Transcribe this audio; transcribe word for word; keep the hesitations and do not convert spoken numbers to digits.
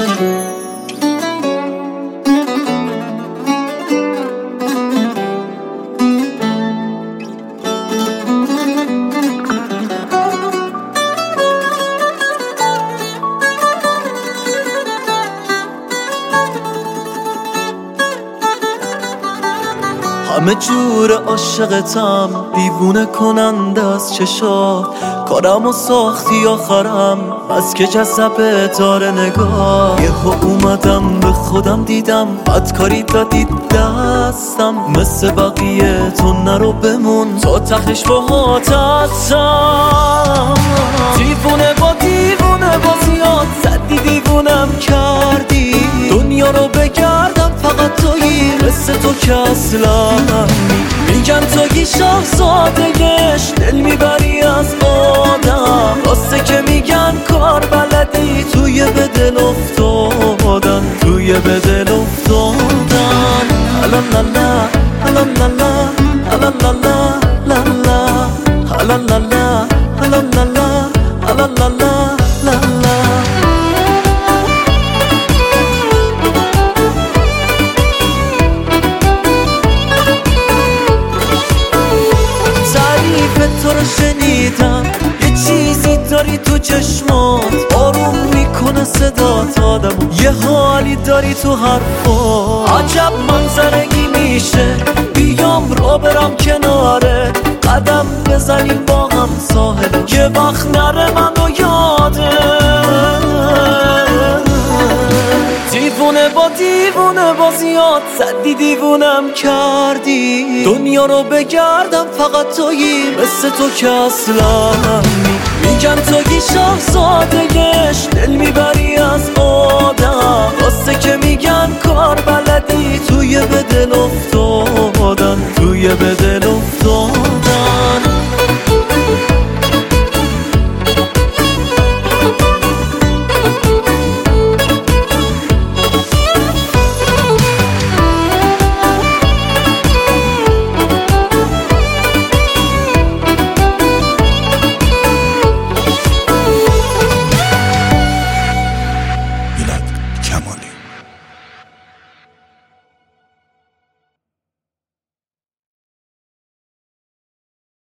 همه جور عاشقتم، دیوونه کننده از چشات، کارم و ساختی آخرم از که جذبه داره نگاه. یهو اومدم به خودم دیدم بدکاری دادی دستم، مثل بقیه تو نرو بمون تا تخش باهات هستم. دیوونه با دیوونه بازیات زدی دیوونم کردی، دنیا رو بگردم فقط تویی مثل تو که اصلا میگن تویی شاهزادگش دل میبری از آدم، راسته که میگن کار بلدی توی به دل افتادن، توی به دل افتادن. لا لا لا لا لا لا لا لا لا لا لا لا لا لا لا لا لا. تو رو شنیدم یه چیزی داری تو چشمات، آروم میکنه صدات آدمو، یه حالی داری تو حرفات. عجب منظرگی میشه بیام را برم کناره، قدم بزنیم با هم ساحل، یه وقت نره منو یاده. دیوونه با دیوونه بازیات زدی دیوونم کردی، دنیا رو بگردم فقط تویی مثل تو که اصلا میگن تویی شاهزادگش دل میبری از آدم، راسته که میگن کار بلدی توی به دل افتادن، توی به دل